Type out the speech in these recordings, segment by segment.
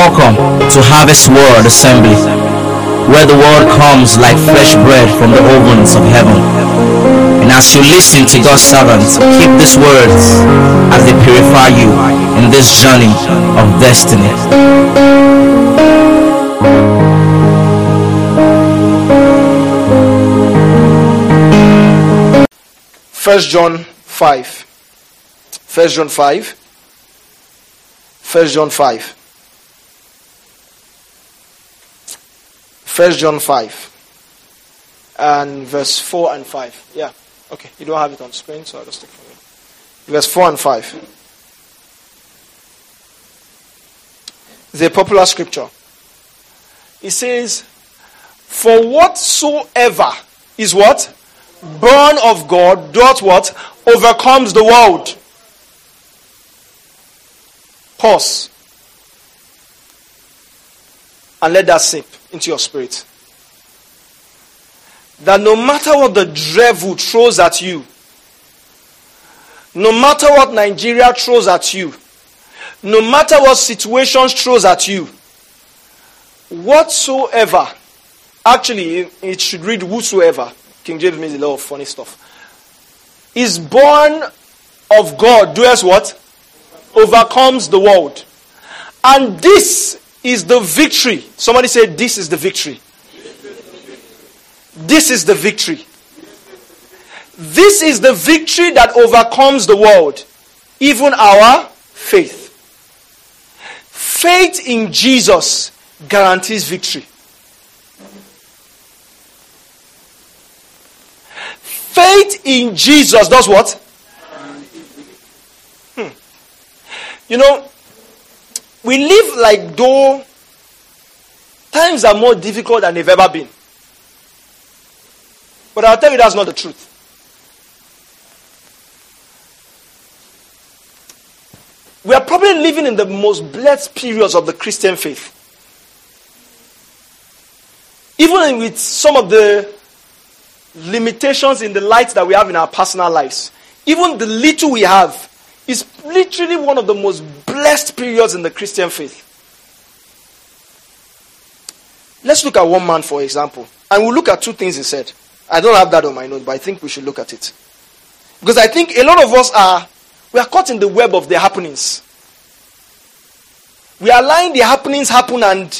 Welcome to Harvest World Assembly, where the word comes like fresh bread from the ovens of heaven. And as you listen to God's servants, keep these words as they purify you in this journey of destiny. 1 John 5. 1 John 5. 1 John 5. 1 John 5. And verse 4 and 5. Yeah. Okay. You don't have it on screen, so I'll just take from you. Verse 4 and 5. It's a popular scripture. It says, "For whatsoever is what? Born of God doth what? Overcomes the world." Pause. And let that sink into your spirit. That no matter what the devil throws at you, no matter what Nigeria throws at you, no matter what situations throws at you, whatsoever, actually it should read whosoever. King James means a lot of funny stuff. Is born of God, does what? Overcomes the world. And this is the victory. Somebody say, this is the victory. This is the victory. This is the victory that overcomes the world. Even our faith. Faith in Jesus guarantees victory. Faith in Jesus does what? You know, we live like though times are more difficult than they've ever been. But I'll tell you that's not the truth. We are probably living in the most blessed periods of the Christian faith. Even with some of the limitations in the light that we have in our personal lives, even the little we have is literally one of the most blessed periods in the Christian faith. Let's look at one man, for example. And we'll look at two things he said. I don't have that on my notes, but I think we should look at it. Because I think a lot of us are caught in the web of the happenings. We are allowing the happenings happen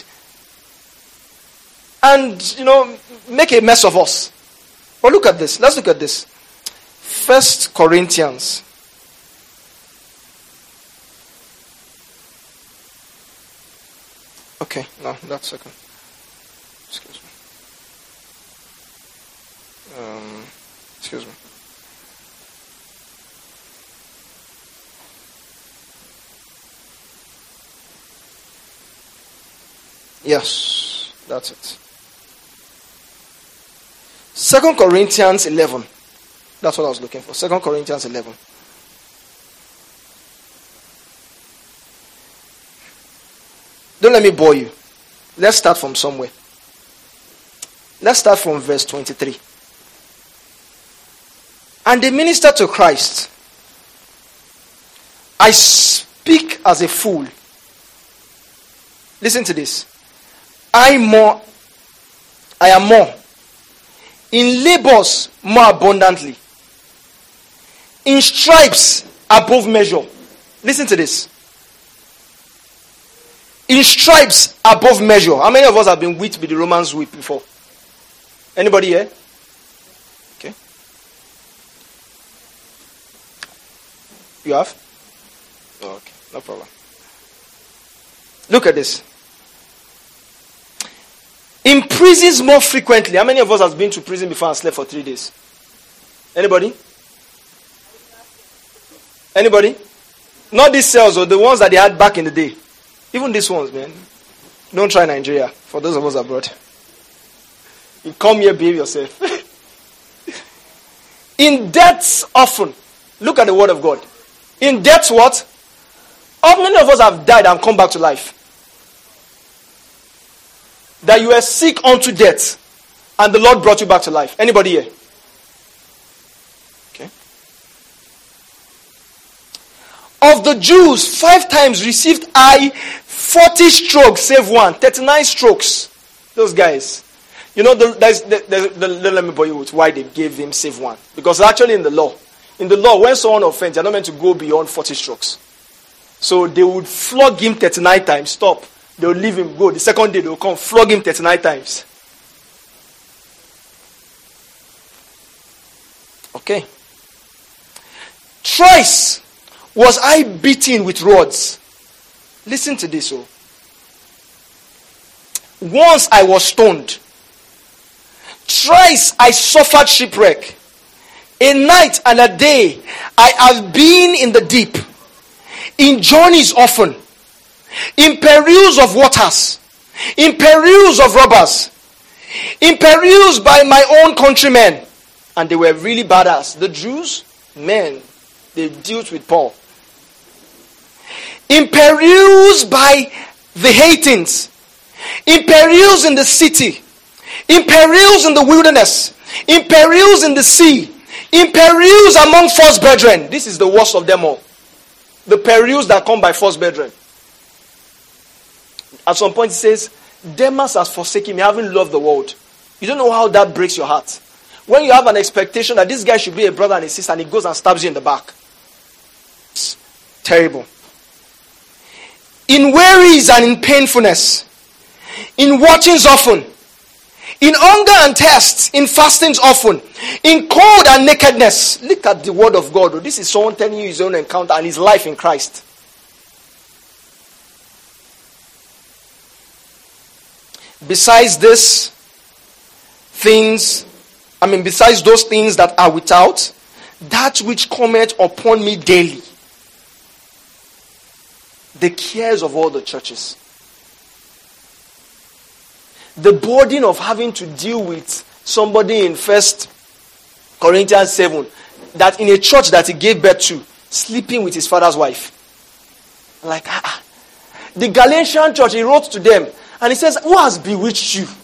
and make a mess of us. But look at this. Let's look at this. 1 Corinthians. Okay, no, that's second. Excuse me. Excuse me. Yes, that's it. 2 Corinthians 11. That's what I was looking for. 2 Corinthians 11. Don't let me bore you. Let's start from somewhere. Let's start from verse 23. And they minister to Christ. I speak as a fool. Listen to this. I am more. In labors more abundantly. In stripes above measure. Listen to this. In stripes above measure. How many of us have been whipped with the Romans whip before? Anybody here? Okay. You have? Oh, okay, no problem. Look at this. In prisons more frequently. How many of us have been to prison before and slept for 3 days? Anybody? Anybody? Not these cells or the ones that they had back in the day. Even these ones, man. Don't try Nigeria. For those of us abroad. You come here, behave yourself. In deaths often. Look at the word of God. In deaths what? How many of us have died and come back to life? That you were sick unto death and the Lord brought you back to life. Anybody here? Okay. Of the Jews, 5 times received I 40 strokes, save one. 39 strokes. Those guys. You know, let me bore you with why they gave him save one. Because actually in the law, when someone offends, they're not meant to go beyond 40 strokes. So they would flog him 39 times, stop. They'll leave him go. The second day they'll come, flog him 39 times. Okay. Thrice was I beaten with rods. Listen to this. Once I was stoned. Thrice I suffered shipwreck. A night and a day I have been in the deep. In journeys often. In perils of waters. In perils of robbers. In perils by my own countrymen. And they were really badass. The Jews, men, they dealt with Paul. In perils by the Hatins. In perils in the city. In perils in the wilderness. In perils in the sea. In perils among false brethren. This is the worst of them all. The perils that come by false brethren. At some point it says, Demas has forsaken me, having loved the world. You don't know how that breaks your heart. When you have an expectation that this guy should be a brother and a sister and he goes and stabs you in the back. It's terrible. In wearies and in painfulness. In watchings often. In hunger and thirst. In fastings often. In cold and nakedness. Look at the word of God. This is someone telling you his own encounter and his life in Christ. Besides those things that are without, that which cometh upon me daily, the cares of all the churches, the burden of having to deal with somebody in 1 Corinthians 7, that in a church that he gave birth to, sleeping with his father's wife. Like, the Galatian church, he wrote to them, and he says, who has bewitched you?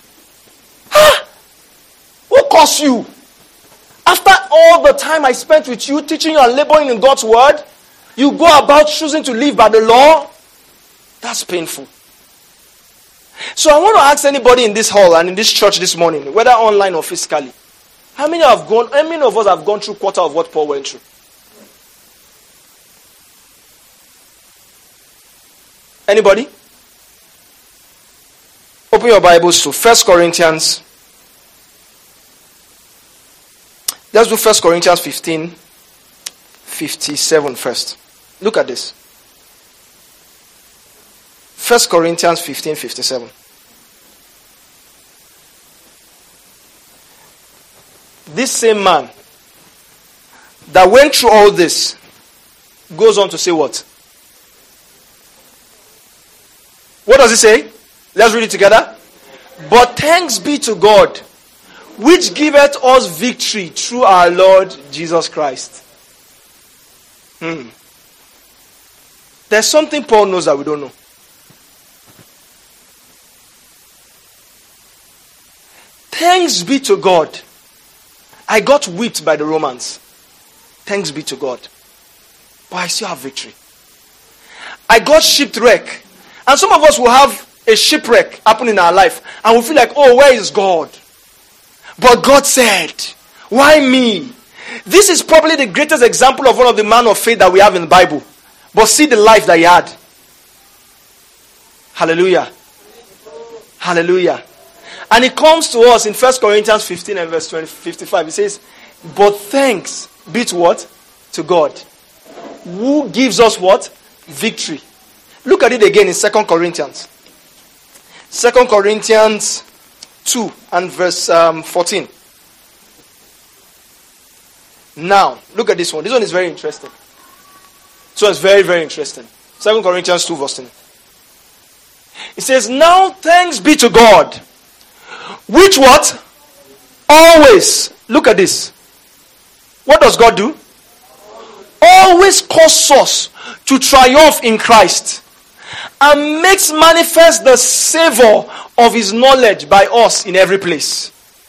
Who caused you? After all the time I spent with you, teaching you and laboring in God's word, you go about choosing to live by the law? That's painful. So I want to ask anybody in this hall and in this church this morning, whether online or physically, how many of us have gone through quarter of what Paul went through? Anybody? Open your Bibles to 1 Corinthians. Let's do 1 Corinthians 15:57 first. Look at this. 1 Corinthians 15:57. This same man that went through all this goes on to say what? What does he say? Let's read it together. But thanks be to God, which giveth us victory through our Lord Jesus Christ. There's something Paul knows that we don't know. Thanks be to God. I got whipped by the Romans. Thanks be to God. But I still have victory. I got shipwrecked. And some of us will have a shipwreck happen in our life. And we feel like, oh, where is God? But God said, why me? This is probably the greatest example of one of the men of faith that we have in the Bible. But see the life that he had. Hallelujah. Hallelujah. And it comes to us in 1 Corinthians 15 and verse 55. It says, but thanks be to what? To God. Who gives us what? Victory. Look at it again in 2 Corinthians. 2 Corinthians 2 and verse 14. Now, look at this one. This one is very interesting. So it's very, very interesting. 2 Corinthians 2 verse 10. It says, now thanks be to God. Which what? Always. Look at this. What does God do? Always cause us to triumph in Christ. And makes manifest the savor of his knowledge by us in every place.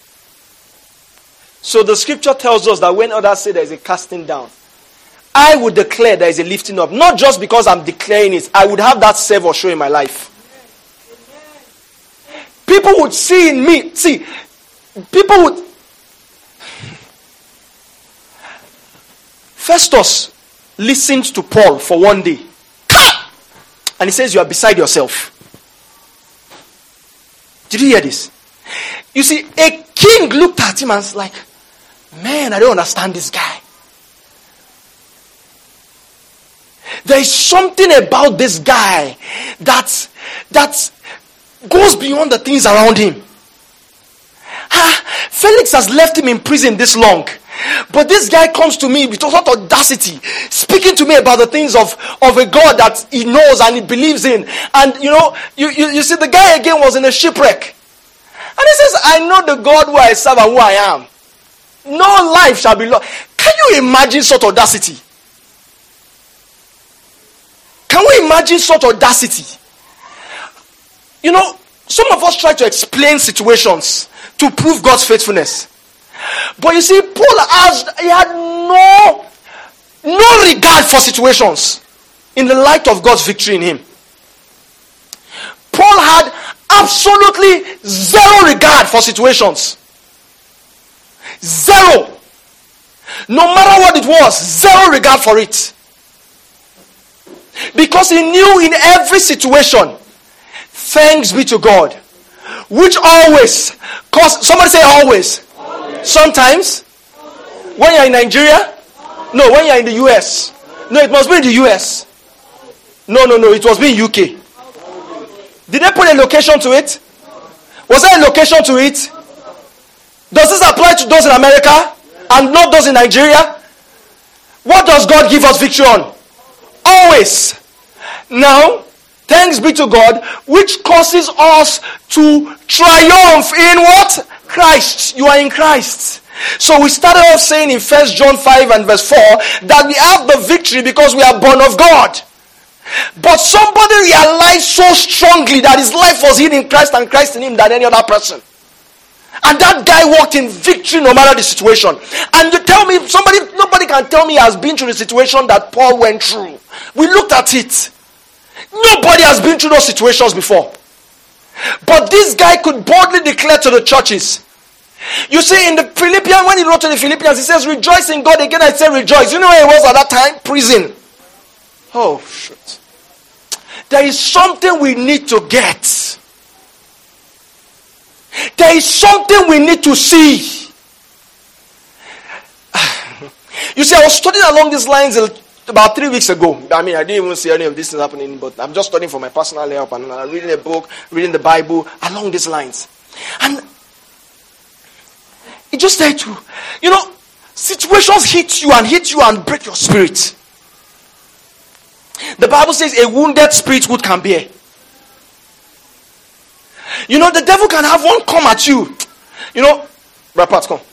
So the scripture tells us that when others say there is a casting down, I would declare there is a lifting up. Not just because I'm declaring it. I would have that savor show in my life. people would see in me. See, people would. Festus listened to Paul for one day. And he says, you are beside yourself. Did you hear this? You see, a king looked at him and was like, man, I don't understand this guy. There is something about this guy that goes beyond the things around him. Felix has left him in prison this long. But this guy comes to me with such audacity, speaking to me about the things of a God that he knows and he believes in. And you see, the guy again was in a shipwreck. And he says, I know the God who I serve and who I am. No life shall be lost. Can you imagine such audacity? Can we imagine such audacity? Some of us try to explain situations to prove God's faithfulness. But you see, Paul had no regard for situations in the light of God's victory in him. Paul had absolutely zero regard for situations. Zero. No matter what it was, zero regard for it. Because he knew in every situation, thanks be to God, which always cause, somebody say always. Sometimes, when you're in Nigeria, no, when you're in the US, no, it must be in the US. No, it must be in UK. Did they put a location to it? Was there a location to it? Does this apply to those in America and not those in Nigeria? What does God give us victory on? Always. Now, thanks be to God, which causes us to triumph in what? Christ. You are in Christ. So we started off saying in 1 John 5 and verse 4 that we have the victory because we are born of God. But somebody realized so strongly that his life was hid in Christ and Christ in him than any other person. And that guy walked in victory no matter the situation. And you tell me, nobody can tell me he has been through the situation that Paul went through. We looked at it. Nobody has been through those situations before. But this guy could boldly declare to the churches. You see, in the Philippians, when he wrote to the Philippians, he says, rejoice in God. Again, I say rejoice. You know where he was at that time? Prison. Oh, shit. There is something we need to get. There is something we need to see. You see, I was studying along these lines about 3 weeks ago. I didn't even see any of this happening, but I'm just studying for my personal help and I'm reading a book, reading the Bible along these lines. And it just said to, situations hit you and break your spirit. The Bible says a wounded spirit what can bear. The devil can have one come at you. Brother Pat, come.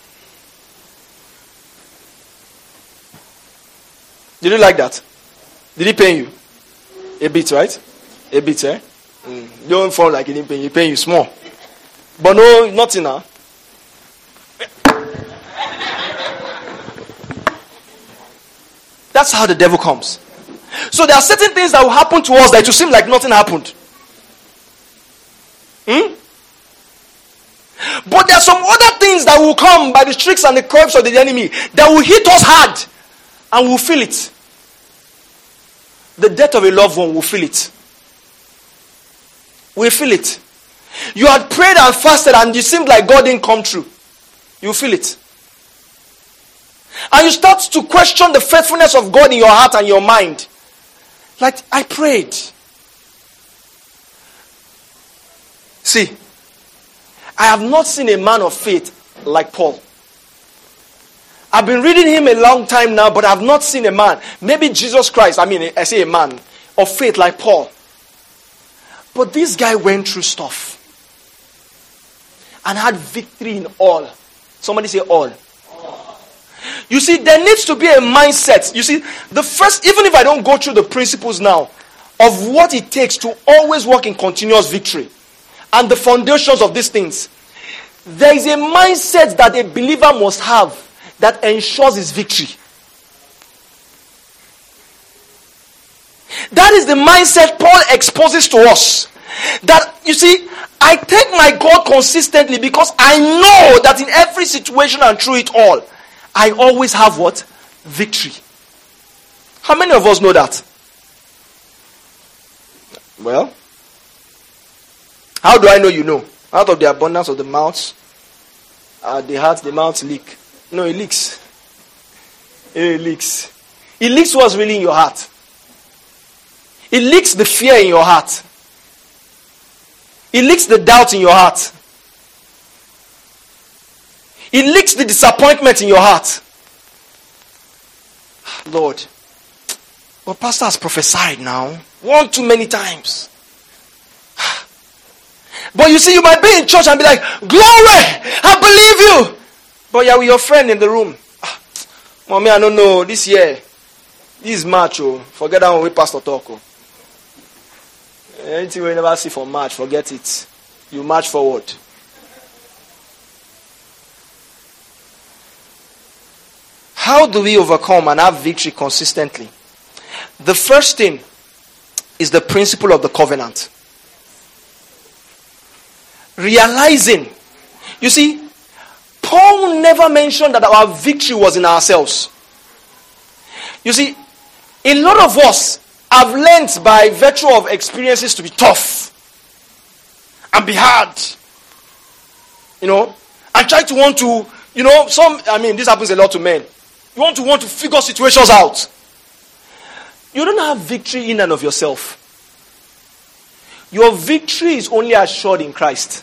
Did you like that? Did he pain you? A bit, right? A bit, eh? Don't fall like he didn't pain you. He pain you small. But no, nothing now. That's how the devil comes. So there are certain things that will happen to us that it will seem like nothing happened. But there are some other things that will come by the tricks and the curves of the enemy that will hit us hard and we'll feel it. The death of a loved one will feel it. We'll feel it. You had prayed and fasted and it seemed like God didn't come true. You feel it. And you start to question the faithfulness of God in your heart and your mind. Like, I prayed. See, I have not seen a man of faith like Paul. I've been reading him a long time now, but I've not seen a man. Maybe Jesus Christ, I say a man of faith like Paul. But this guy went through stuff. And had victory in all. Somebody say all. You see, there needs to be a mindset. You see, even if I don't go through the principles now of what it takes to always walk in continuous victory and the foundations of these things, there is a mindset that a believer must have that ensures his victory. That is the mindset Paul exposes to us. That, you see, I thank my God consistently because I know that in every situation and through it all, I always have what? Victory. How many of us know that? Well, how do I know you know? Out of the abundance of the mouth, the heart, the mouth leak. No, it leaks. It leaks. It leaks what's really in your heart. It leaks the fear in your heart. It leaks the doubt in your heart. It leaks the disappointment in your heart. Lord, but pastor has prophesied now. One too many times. But you see, you might be in church and be like, glory, I believe you. But you're with your friend in the room. Mommy, I don't know, this year, this is March, oh. Forget that one with pastor talk, oh. Anything we never see for March, forget it. You march forward. How do we overcome and have victory consistently? The first thing is the principle of the covenant. Realizing. You see, Paul never mentioned that our victory was in ourselves. You see, a lot of us have learned by virtue of experiences to be tough and be hard. You know, and try to want to, you know, this happens a lot to men. You want to figure situations out. You don't have victory in and of yourself. Your victory is only assured in Christ.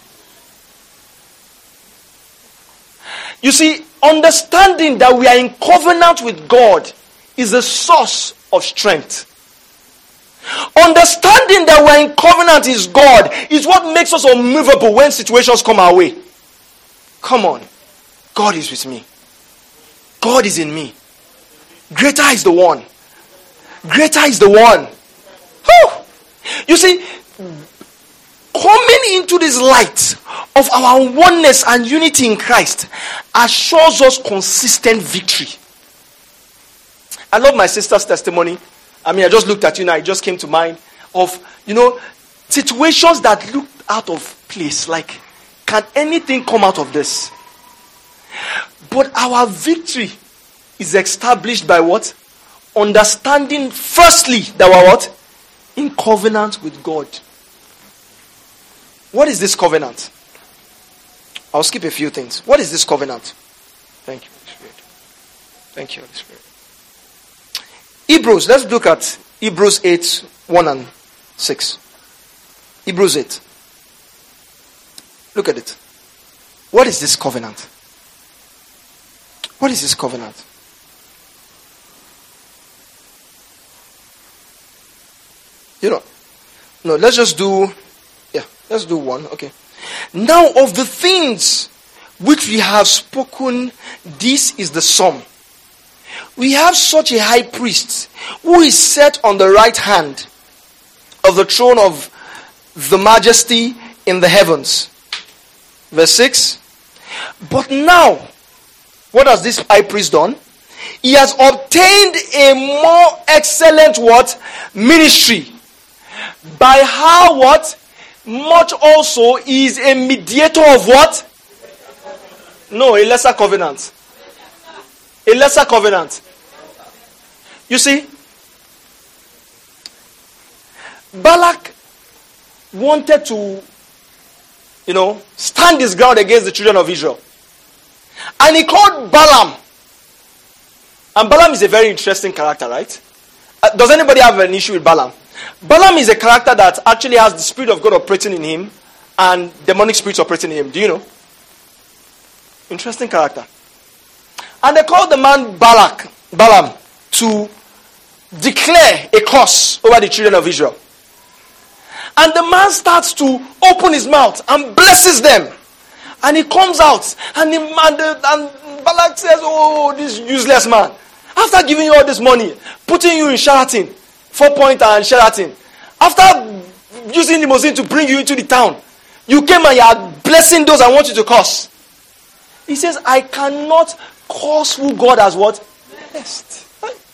You see, understanding that we are in covenant with God is a source of strength. Understanding that we are in covenant is God is what makes us unmovable when situations come our way. Come on. God is with me. God is in me. Greater is the one. Greater is the one. Whew. You see, coming into this light of our oneness and unity in Christ assures us consistent victory. I love my sister's testimony. I just looked at you now. It just came to mind of, situations that looked out of place. Like, can anything come out of this? But our victory is established by what? Understanding firstly that we're what? In covenant with God. What is this covenant? I'll skip a few things. What is this covenant? Thank you, Holy Spirit. Thank you, Holy Spirit. Hebrews, let's look at Hebrews 8, 1 and 6. Hebrews 8. Look at it. What is this covenant? What is this covenant? No, let's just do, let's do one, okay. Now of the things which we have spoken, this is the sum. We have such a high priest who is set on the right hand of the throne of the majesty in the heavens. Verse 6. But now, what has this high priest done? He has obtained a more excellent what? Ministry. By how what? Much also is a mediator of what? No, a lesser covenant. A lesser covenant. You see, Balak wanted to, stand his ground against the children of Israel. And he called Balaam. And Balaam is a very interesting character, right? Does anybody have an issue with Balaam? Balaam is a character that actually has the Spirit of God operating in him and demonic spirits operating in him. Do you know? Interesting character. And they called the man Balaam, to declare a curse over the children of Israel. And the man starts to open his mouth and blesses them. And he comes out and Balak says, oh, this useless man. After giving you all this money, putting you in Sheraton, 4 Point and Sheraton, after using limousine to bring you into the town, you came and you are blessing those I want you to curse. He says, I cannot curse who God has what? Blessed.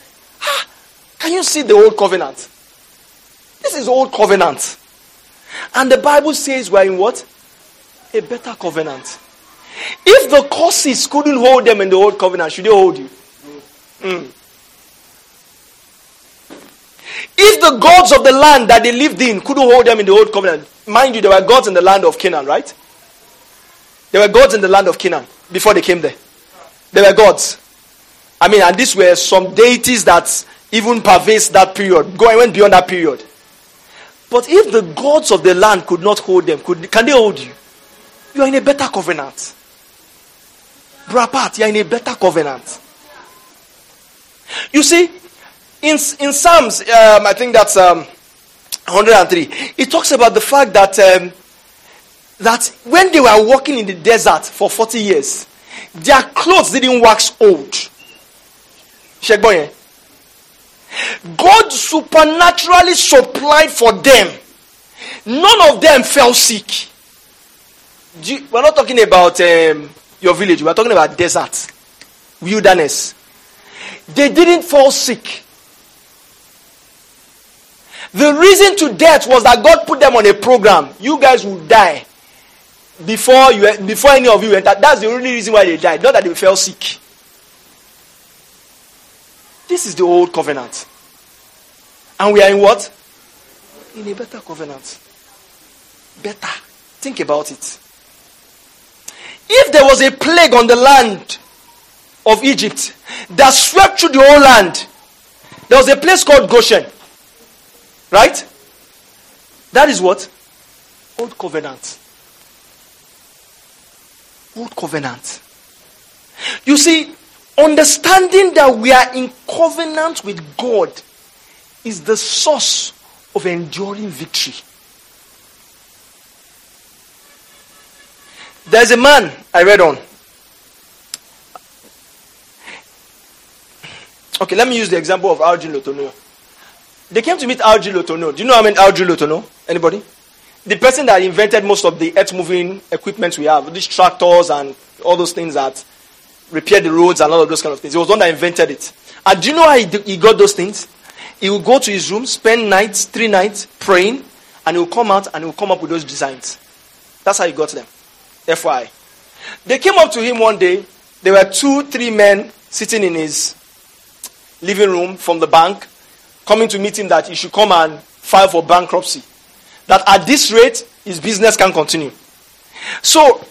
Can you see the old covenant? This is old covenant. And the Bible says we're in what? A better covenant. If the curses couldn't hold them in the old covenant, should they hold you? If the gods of the land that they lived in couldn't hold them in the old covenant, mind you, there were gods in the land of Canaan, right? There were gods in the land of Canaan before they came there. There were gods. And these were some deities that even pervaded that period. Went beyond that period. But if the gods of the land could not hold them, can they hold you? You are in a better covenant. Brapat, you are in a better covenant. You see, in Psalms, I think that's 103, it talks about the fact that that when they were walking in the desert for 40 years, their clothes didn't wax old. God supernaturally supplied for them. None of them fell sick. We're not talking about your village. We're talking about desert, wilderness. They didn't fall sick. The reason to death was that God put them on a program. You guys will die before any of you enter. That's the only reason why they died. Not that they fell sick. This is the old covenant. And we are in what? In a better covenant. Better. Think about it. If there was a plague on the land of Egypt that swept through the whole land, there was a place called Goshen. Right? That is what? Old covenant. Old covenant. You see, understanding that we are in covenant with God is the source of enduring victory. There's a man I read on. Okay, let me use the example of R.G. Lotono. They came to meet R.G. Lotono. Do you know how many R.G. Lotono? Anybody? The person that invented most of the earth-moving equipment we have, these tractors and all those things that repair the roads and all of those kind of things. He was the one that invented it. And do you know how he got those things? He would go to his room, spend 3 nights praying, and he will come out and he will come up with those designs. That's how he got them. FYI. They came up to him one day. There were 2-3 men sitting in his living room from the bank, coming to meet him that he should come and file for bankruptcy. That at this rate, his business can continue. So,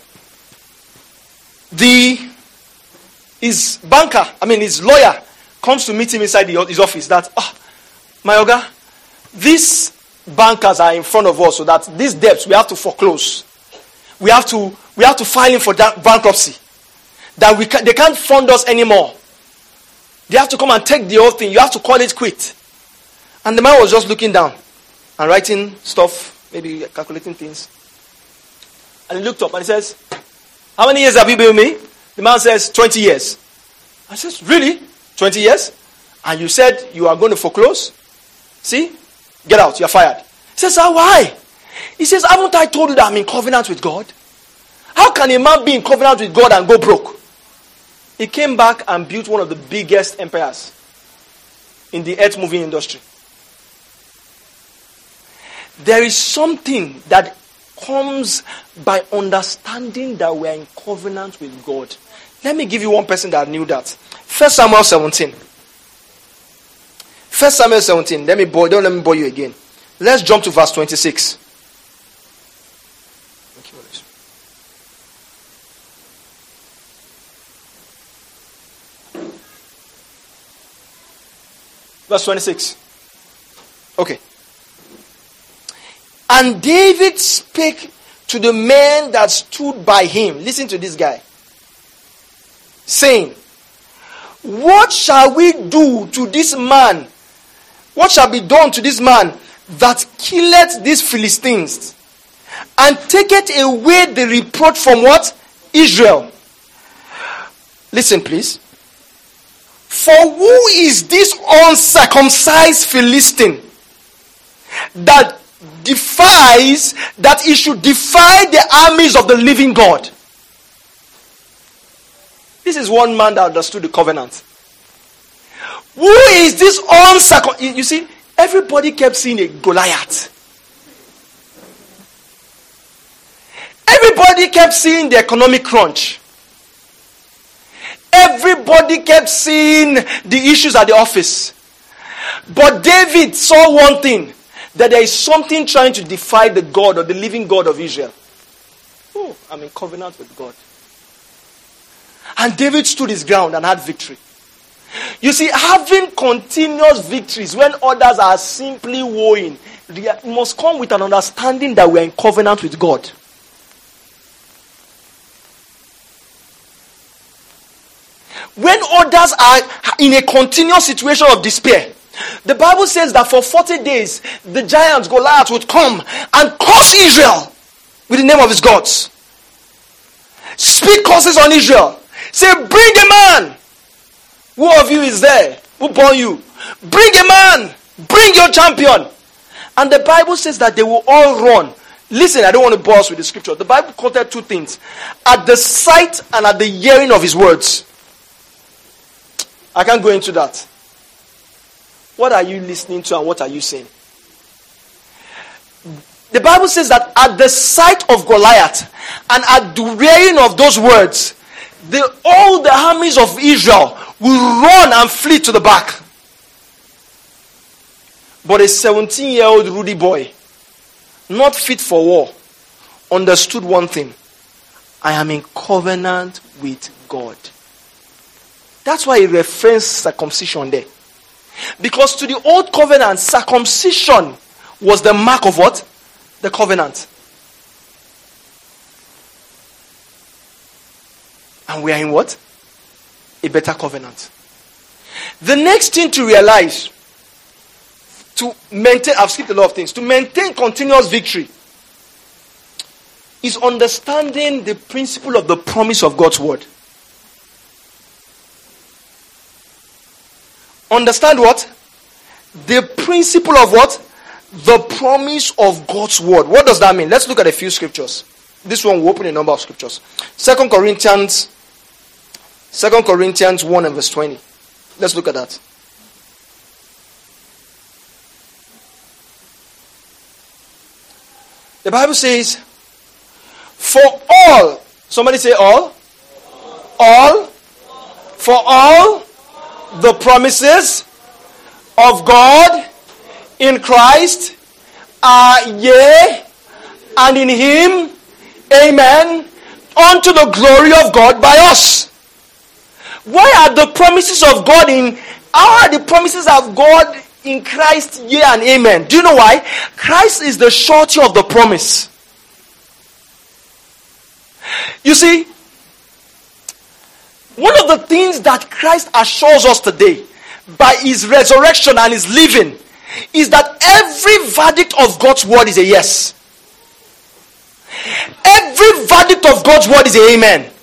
his lawyer comes to meet him inside his office that, my Oga, these bankers are in front of us, so that these debts we have to foreclose. We have to file in for bankruptcy. That they can't fund us anymore. They have to come and take the whole thing. You have to call it quit. And the man was just looking down and writing stuff, maybe calculating things. And he looked up and he says, how many years have you been with me? The man says, 20 years. I says, really? 20 years? And you said you are going to foreclose? See? Get out, you're fired. He says, why? He says, haven't I told you that I'm in covenant with God? How can a man be in covenant with God and go broke? He came back and built one of the biggest empires in the earth moving industry. There is something that comes by understanding that we are in covenant with God. Let me give you one person that knew that. 1 Samuel 17. 1 Samuel 17. Don't let me bore you again. Let's jump to verse 26. Verse 26. Okay. And David spake to the men that stood by him. Listen to this guy. Saying, what shall we do to this man? What shall be done to this man that killeth these Philistines? And taketh away the reproach from what? Israel. Listen please. For who is this uncircumcised Philistine that defies, that he should defy the armies of the living God? This is one man that understood the covenant. Who is this uncircumcised? You see, everybody kept seeing a Goliath. Everybody kept seeing the economic crunch. Everybody kept seeing the issues at the office. But David saw one thing, that there is something trying to defy the God or the living God of Israel. Oh, I'm in covenant with God. And David stood his ground and had victory. You see, having continuous victories when others are simply woeing, must come with an understanding that we are in covenant with God. When others are in a continuous situation of despair, the Bible says that for 40 days, the giant Goliath would come and curse Israel with the name of his gods. Speak curses on Israel. Say, bring a man. Who of you is there? Who born you? Bring a man. Bring your champion. And the Bible says that they will all run. Listen, I don't want to bore us with the scripture. The Bible quoted two things. At the sight and at the hearing of his words. I can't go into that. What are you listening to and what are you saying? The Bible says that at the sight of Goliath and at the hearing of those words, all the armies of Israel will run and flee to the back. But a 17-year-old ruddy boy, not fit for war, understood one thing. I am in covenant with God. That's why he referenced circumcision there. Because to the old covenant, circumcision was the mark of what? The covenant. And we are in what? A better covenant. The next thing to realize, to maintain, I've skipped a lot of things, to maintain continuous victory, is understanding the principle of the promise of God's word. Understand what? The principle of what? The promise of God's word. What does that mean? Let's look at a few scriptures. This one will open a number of scriptures. 2 Corinthians 1 and verse 20. Let's look at that. The Bible says, for all, somebody say all, all, for all the promises of God in Christ are yea, and in him, amen, unto the glory of God by us. Why are the promises of God how are the promises of God in Christ yea and amen? Do you know why? Christ is the surety of the promise. You see, one of the things that Christ assures us today by his resurrection and his living is that every verdict of God's word is a yes. Every verdict of God's word is a amen.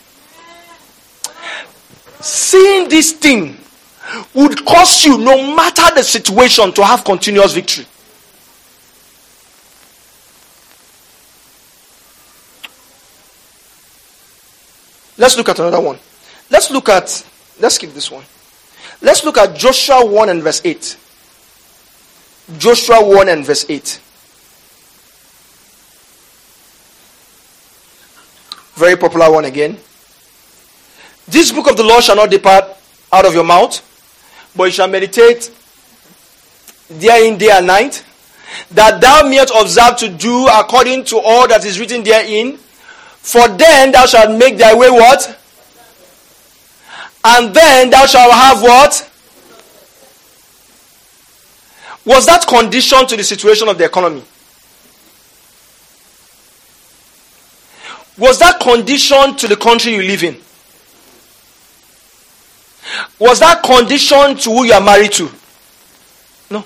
Seeing this thing would cause you, no matter the situation, to have continuous victory. Let's look at another one. Let's skip this one. Let's look at Joshua 1 and verse 8. Joshua 1 and verse 8. Very popular one again. This book of the law shall not depart out of your mouth, but you shall meditate therein day and night, that thou mayest observe to do according to all that is written therein. For then thou shalt make thy way what? And then thou shalt have what? Was that condition to the situation of the economy? Was that condition to the country you live in? Was that condition to who you are married to? No.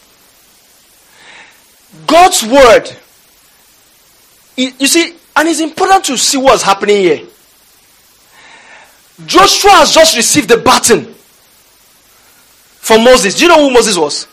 God's word. You see, and it's important to see what's happening here. Joshua has just received the baton from Moses. Do you know who Moses was?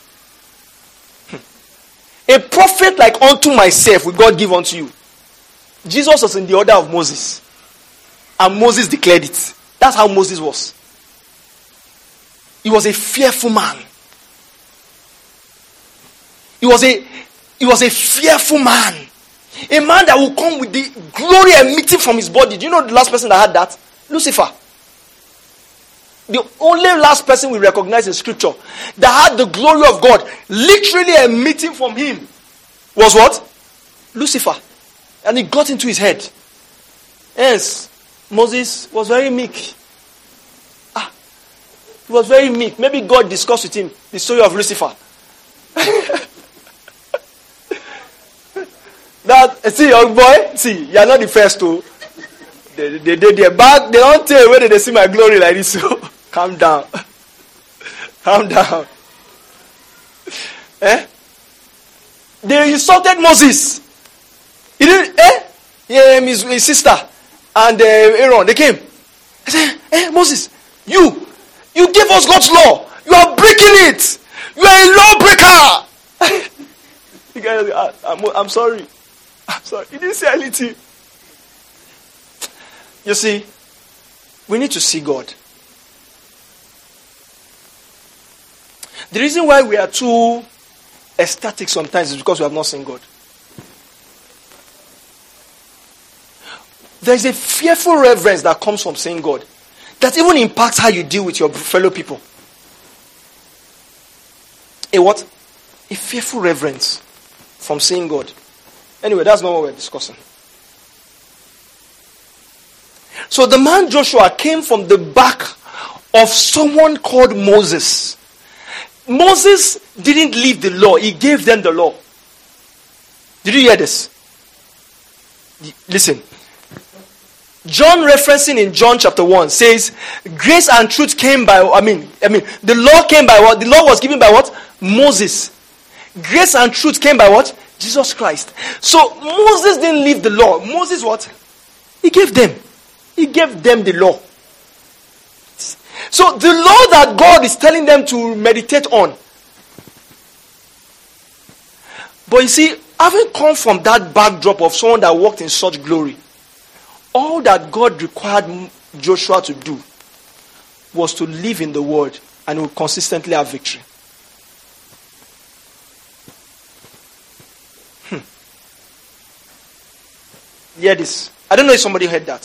A prophet like unto myself will God give unto you. Jesus was in the order of Moses. And Moses declared it. That's how Moses was. He was a fearful man. He was a fearful man. A man that will come with the glory emitting from his body. Do you know the last person that had that? Lucifer. The only last person we recognize in scripture that had the glory of God literally emitting from him was what? Lucifer. And it got into his head. Yes, Moses was very meek. He was very meek. Maybe God discussed with him the story of Lucifer. See, young boy, see, you are not the first to. They're back. They don't tell whether they see my glory like this. So calm down. Calm down. They insulted Moses. He didn't. His sister and Aaron. They came. I said, Moses, you gave us God's law. You are breaking it. You are a lawbreaker. The guy, I'm sorry. I'm sorry. He didn't say anything. You see, we need to see God. The reason why we are too ecstatic sometimes is because we have not seen God. There is a fearful reverence that comes from seeing God that even impacts how you deal with your fellow people. A what? A fearful reverence from seeing God. Anyway, that's not what we're discussing. So the man Joshua came from the back of someone called Moses. Moses didn't leave the law. He gave them the law. Did you hear this? Listen. John referencing in John chapter 1 says, grace and truth came by, the law came by what? The law was given by what? Moses. Grace and truth came by what? Jesus Christ. So Moses didn't leave the law. Moses what? He gave them. He gave them the law. So the law that God is telling them to meditate on. But you see, having come from that backdrop of someone that walked in such glory, all that God required Joshua to do was to live in the word and he would consistently have victory. Hear this. I don't know if somebody heard that.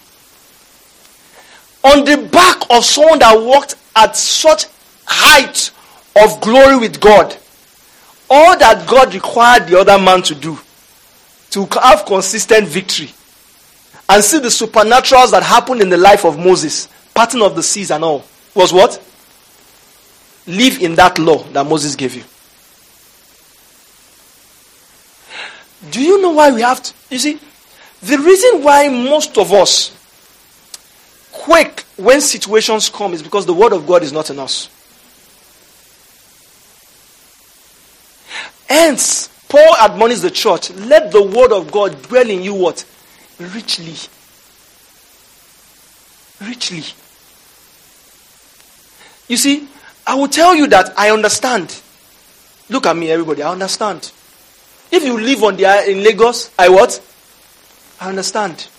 On the back of someone that walked at such height of glory with God, all that God required the other man to do to have consistent victory and see the supernaturals that happened in the life of Moses, parting of the seas and all, was what? Live in that law that Moses gave you. Do you know why we have to? You see, the reason why most of us quake when situations come is because the word of God is not in us. Hence, Paul admonishes the church, let the word of God dwell in you what? Richly. Richly. You see, I will tell you that I understand. Look at me, everybody. I understand. If you live in Lagos, I what? I understand.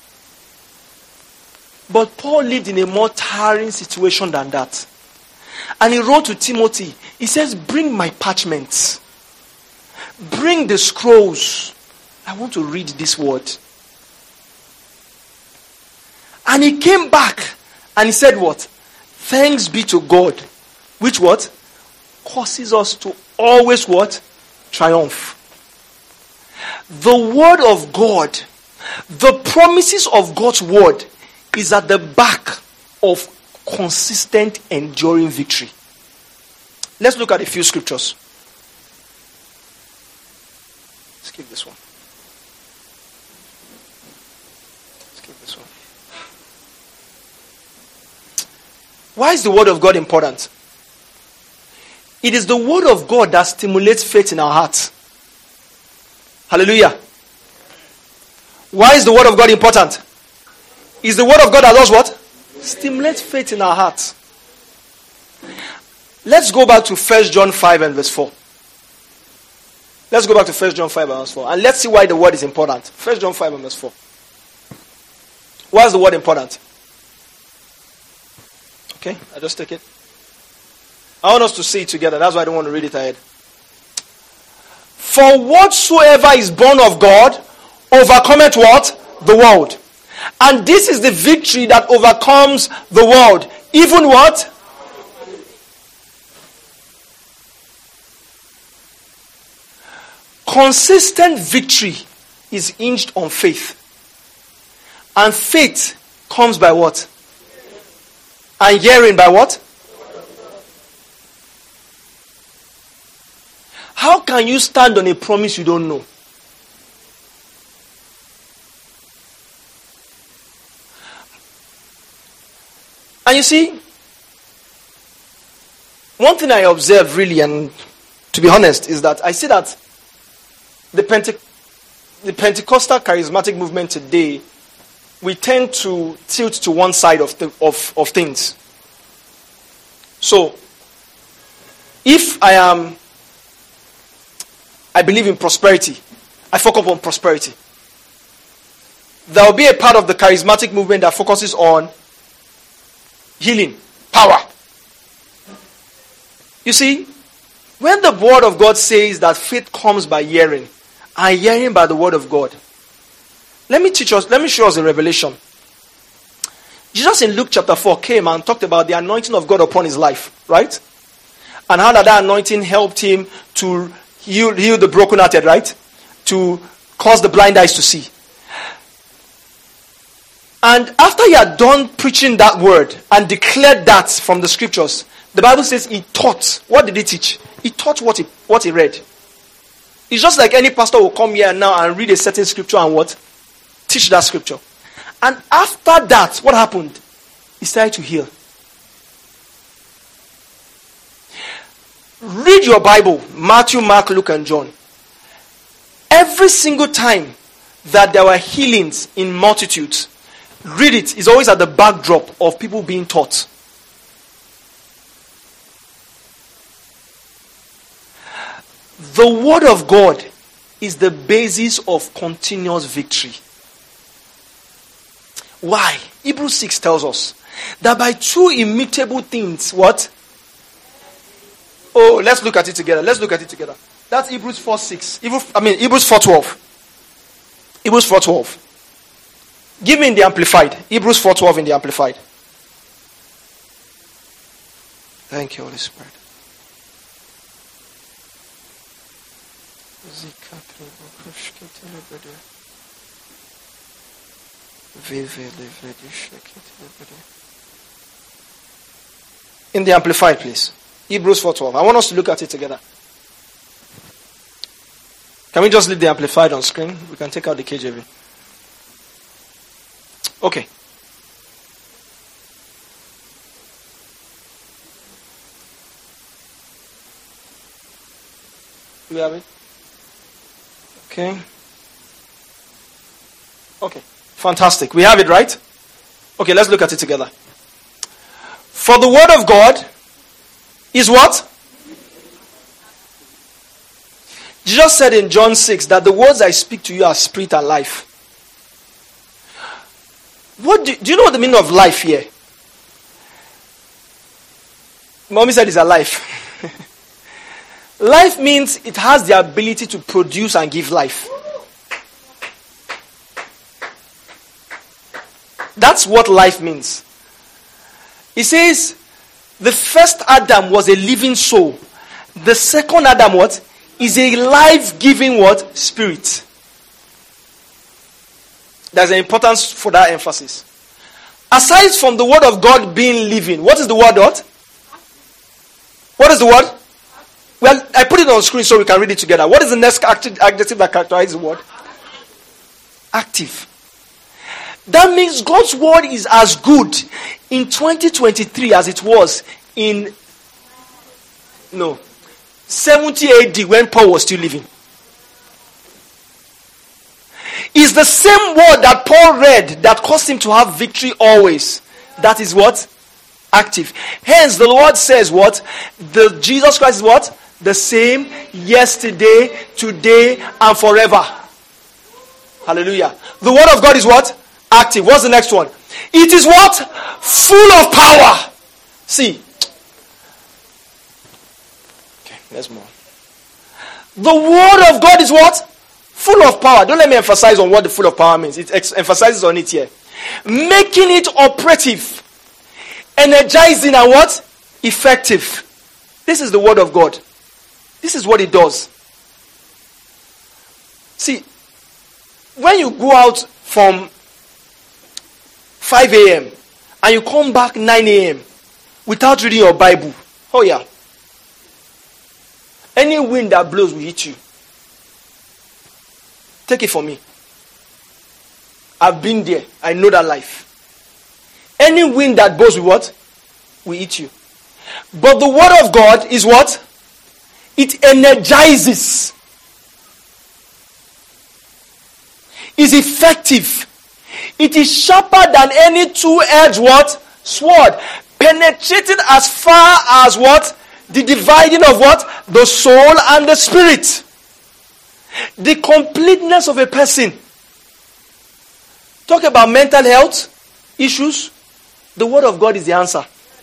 But Paul lived in a more tiring situation than that. And he wrote to Timothy, he says, bring my parchments. Bring the scrolls. I want to read this word. And he came back and he said what? Thanks be to God, which what? Causes us to always what? Triumph. The word of God, the promises of God's word is at the back of consistent, enduring victory. Let's look at a few scriptures. Skip this one. Skip this one. Why is the word of God important? It is the word of God that stimulates faith in our hearts. Hallelujah. Why is the word of God important? It's the word of God that does what? Stimulates faith in our hearts. Let's go back to 1 John 5 and verse 4. Let's go back to 1 John 5 and verse 4. And let's see why the word is important. 1 John 5 and verse 4. Why is the word important? Okay, I just take it. I want us to see it together. That's why I don't want to read it ahead. For whatsoever is born of God overcometh what? The world. And this is the victory that overcomes the world. Even what? Consistent victory is hinged on faith. And faith comes by what? And hearing by what? How can you stand on a promise you don't know? And you see, one thing I observe really, and to be honest, is that I see that the Pentecostal charismatic movement today, we tend to tilt to one side of things. So, if I believe in prosperity, I focus on prosperity. There will be a part of the charismatic movement that focuses on healing, power. You see, when the word of God says that faith comes by hearing, and hearing by the word of God, let me show us a revelation. Jesus in Luke chapter 4 came and talked about the anointing of God upon his life, right? And how that anointing helped him to heal the brokenhearted, right? To cause the blind eyes to see. And after he had done preaching that word and declared that from the scriptures, the Bible says he taught. What did he teach? He taught what he read. It's just like any pastor will come here now and read a certain scripture and what? Teach that scripture. And after that, what happened? He started to heal. Read your Bible, Matthew, Mark, Luke, and John. Every single time that there were healings in multitudes, read it. It's always at the backdrop of people being taught. The word of God is the basis of continuous victory. Why? Hebrews 6 tells us that by two immutable things, what? Oh, let's look at it together. That's Hebrews 4:6. Hebrews 4:12. Hebrews 4:12. Give me in the Amplified. Hebrews 4:12 in the Amplified. Thank you, Holy Spirit. In the Amplified, please. Hebrews 4:12. I want us to look at it together. Can we just leave the Amplified on screen? We can take out the KJV. Okay. Do we have it? Okay. Okay. Fantastic. We have it, right? Okay, let's look at it together. For the word of God is what? Jesus said in John 6 that the words I speak to you are spirit and life. Do you know what the meaning of life here? Mommy said it's a life. Life means it has the ability to produce and give life. That's what life means. It says the first Adam was a living soul. The second Adam what? Is a life-giving what? Spirit. There's an importance for that emphasis. Aside from the word of God being living, what is the word what? What is the word? Well, I put it on screen so we can read it together. What is the next adjective that characterizes the word? Active. That means God's word is as good in 2023 as it was in 70 AD when Paul was still living. It's the same word that Paul read that caused him to have victory always. That is what? Active. Hence the Lord says what? The Jesus Christ is what? The same yesterday, today, and forever. Hallelujah. The word of God is what? Active. What's the next one? It is what? Full of power. See. Okay, let's move on. The word of God is what? Full of power. Don't let me emphasize on what the full of power means. It emphasizes on it here. Making it operative. Energizing and what? Effective. This is the word of God. This is what it does. See, when you go out from 5 a.m. and you come back 9 a.m. without reading your Bible, oh yeah, any wind that blows will hit you. Take it from me. I've been there. I know that life. Any wind that blows will what? Will hit you. But the word of God is what? It energizes. Is effective. It is sharper than any two-edged what? Sword. Penetrated as far as what? The dividing of what? The soul and the spirit. The completeness of a person. Talk about mental health issues. The word of God is the answer.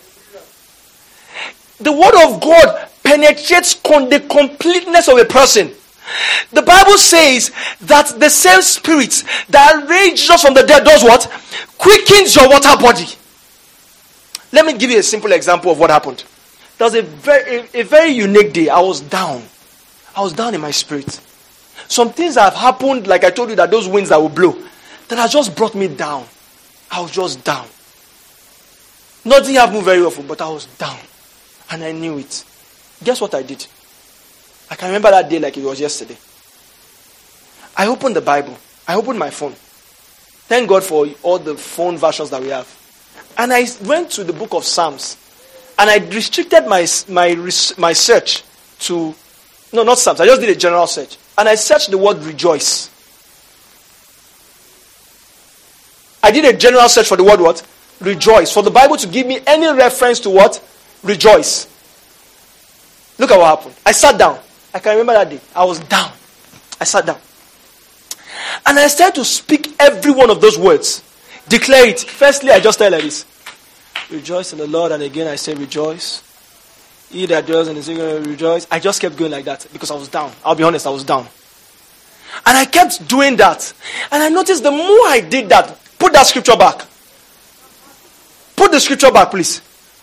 The word of God penetrates the completeness of a person. The Bible says that the same spirit that raised Jesus from the dead does what? Quickens your water body. Let me give you a simple example of what happened. There was a very unique day. I was down. I was down in my spirit. Some things have happened, like I told you, that those winds that will blow, that has just brought me down. I was just down. Nothing happened very often, but I was down. And I knew it. Guess what I did? I can remember that day like it was yesterday. I opened the Bible. I opened my phone. Thank God for all the phone versions that we have. And I went to the book of Psalms. And I restricted my search to... No, not Psalms. I just did a general search. And I searched the word rejoice. I did a general search for the word what? Rejoice. For the Bible to give me any reference to what? Rejoice. Look at what happened. I sat down. I can remember that day. I was down. I sat down. And I started to speak every one of those words. Declare it. Firstly, I just tell like this. Rejoice in the Lord. And again I say rejoice. He that dwells in the secret rejoice. I just kept going like that because I was down. I'll be honest, I was down. And I kept doing that. And I noticed the more I did that, put that scripture back. Put the scripture back, please.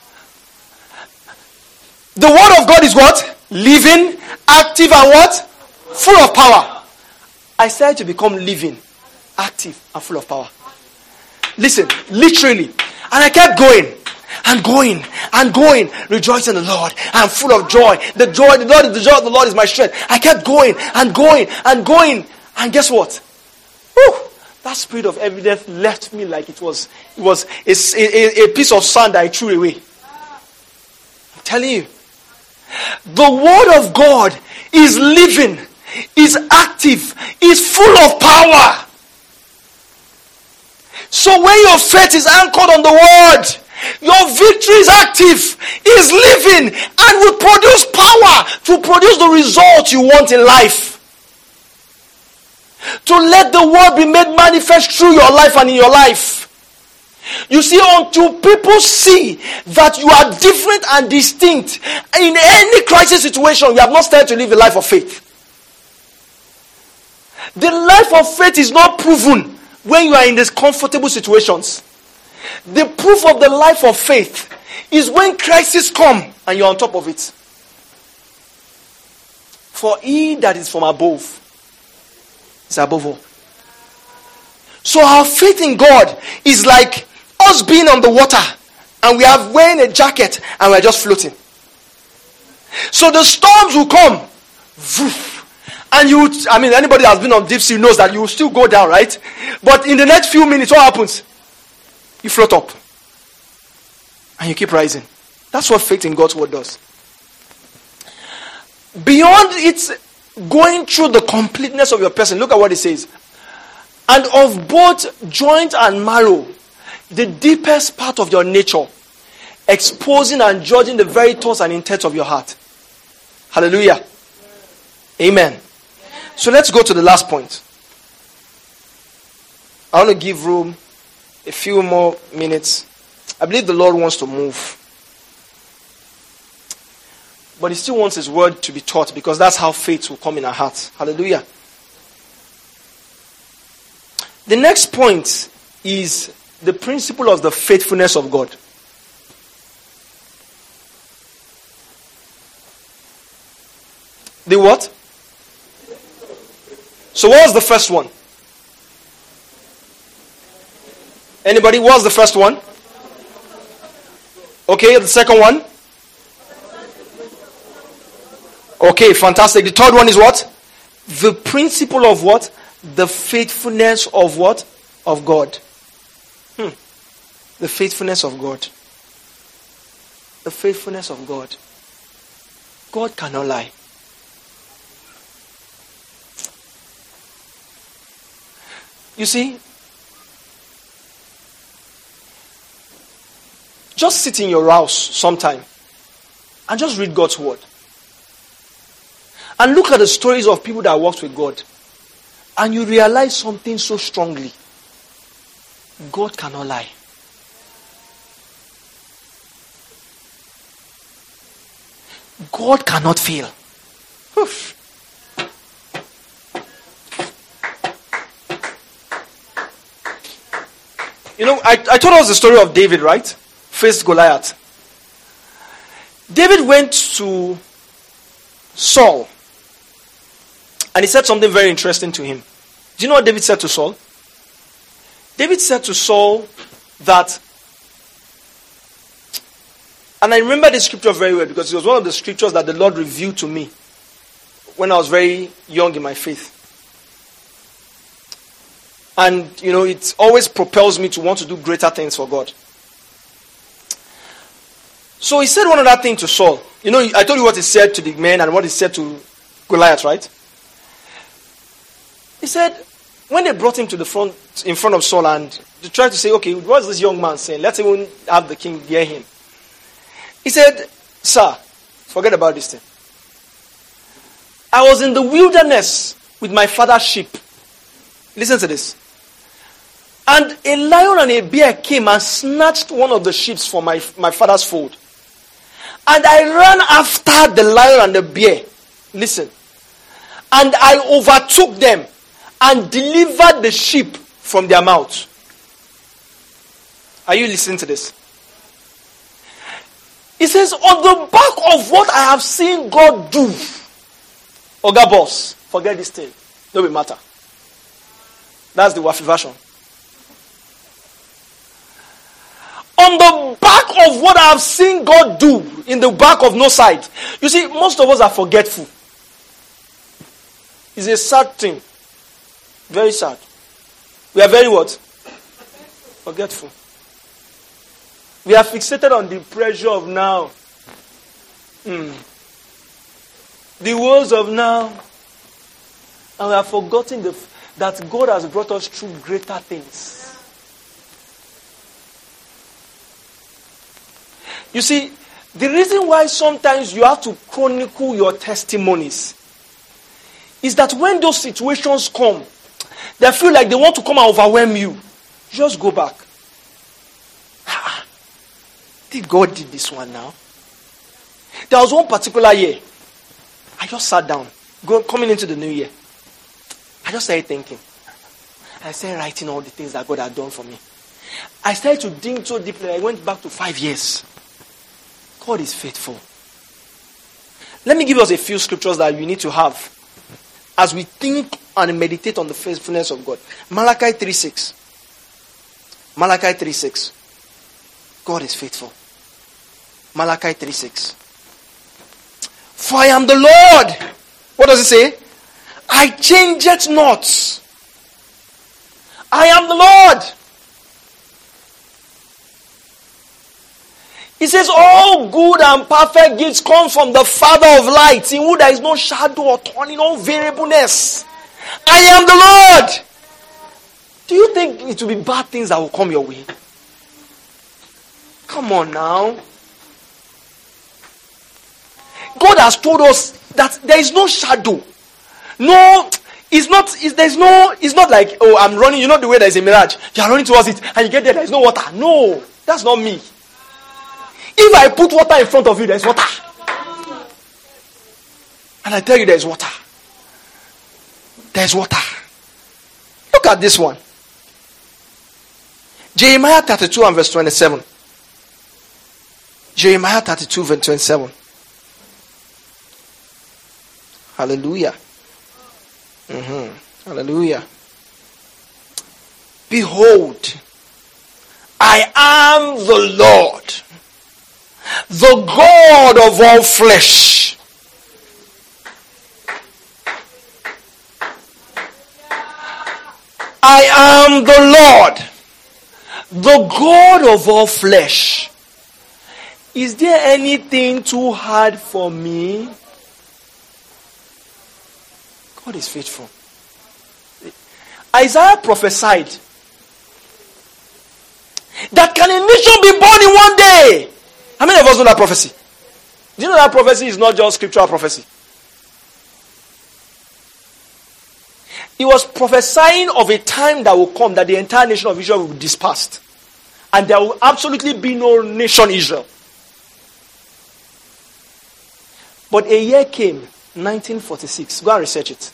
The word of God is what? Living, active, and what? Full of power. I started to become living, active, and full of power. Listen, literally. And I kept going. And going. And going. Rejoicing in the Lord. And full of joy. The joy of the Lord is my strength. I kept going. And going. And going. And guess what? Whew, that spirit of evidence left me like it was a piece of sand that I threw away. I'm telling you. The word of God is living, is active, is full of power. So when your faith is anchored on the word, your victory is active, is living, and will produce power to produce the result you want in life. To let the word be made manifest through your life and in your life. You see, until people see that you are different and distinct in any crisis situation, you have not started to live a life of faith. The life of faith is not proven when you are in these comfortable situations. The proof of the life of faith is when crises come and you are on top of it. For he that is from above is above all. So our faith in God is like us being on the water and we are wearing a jacket and we are just floating. So the storms will come. And anybody that has been on deep sea knows that you will still go down, right? But in the next few minutes, what happens? You float up. And you keep rising. That's what faith in God's word does. Beyond its going through the completeness of your person, look at what it says. And of both joint and marrow, the deepest part of your nature, exposing and judging the very thoughts and intents of your heart. Hallelujah. Amen. So let's go to the last point. I want to give room a few more minutes. I believe the Lord wants to move. But he still wants his word to be taught because that's how faith will come in our hearts. Hallelujah. The next point is the principle of the faithfulness of God. The what? So what was the first one? Anybody? What was the first one? Okay, the second one? Okay, fantastic. The third one is what? The principle of what? The faithfulness of what? Of God. The faithfulness of God. The faithfulness of God. God cannot lie. You see, just sit in your house sometime and just read God's word. And look at the stories of people that worked with God. And you realize something so strongly. God cannot lie. God cannot fail. Oof. You know, I told us the story of David, right? Faced Goliath. David went to Saul. And he said something very interesting to him. Do you know what David said to Saul? David said to Saul that, and I remember this scripture very well because it was one of the scriptures that the Lord revealed to me when I was very young in my faith. And, you know, it always propels me to want to do greater things for God. So he said one other thing to Saul. You know, I told you what he said to the men and what he said to Goliath, right? He said, when they brought him to the front, in front of Saul, and they tried to say, okay, what's this young man saying? Let's even have the king hear him. He said, sir, forget about this thing. I was in the wilderness with my father's sheep. Listen to this. And a lion and a bear came and snatched one of the sheep from my father's fold. And I ran after the lion and the bear. Listen. And I overtook them and delivered the sheep from their mouth. Are you listening to this? He says, on the back of what I have seen God do, Oga boss, forget this thing. No will matter. That's the Wafi version. On the back of what I have seen God do, in the back of no side. You see, most of us are forgetful. It's a sad thing. Very sad. We are very what? Forgetful. We are fixated on the pressure of now. The woes of now. And we have forgotten that God has brought us through greater things. You see, the reason why sometimes you have to chronicle your testimonies is that when those situations come, they feel like they want to come and overwhelm you. Just go back. Did God did this one now? There was one particular year. I just sat down, coming into the new year. I just started thinking. I started writing all the things that God had done for me. I started to think so deeply. I went back to 5 years. God is faithful. Let me give us a few scriptures that we need to have as we think and meditate on the faithfulness of God. Malachi 3:6. Malachi 3:6. God is faithful. Malachi 3:6. For I am the Lord. What does it say? I change it not. I am the Lord. He says, all good and perfect gifts come from the Father of lights, in whom there is no shadow or turning, no variableness. I am the Lord. Do you think it will be bad things that will come your way? Come on now. God has told us that there is no shadow. No, it's not like, oh, I'm running, you know the way there is a mirage. You are running towards it and you get there is no water. No, that's not me. If I put water in front of you, there's water. And I tell you there's water. There's water. Look at this one. Jeremiah 32 and verse 27. Jeremiah 32 verse 27. Hallelujah. Hallelujah. Behold, I am the Lord, the God of all flesh. I am the Lord, the God of all flesh. Is there anything too hard for me? God is faithful. Isaiah prophesied that can a nation be born in one day? How many of us know that prophecy? Do you know that prophecy is not just scriptural prophecy? He was prophesying of a time that will come that the entire nation of Israel will be dispersed. And there will absolutely be no nation Israel. But a year came, 1946. Go and research it.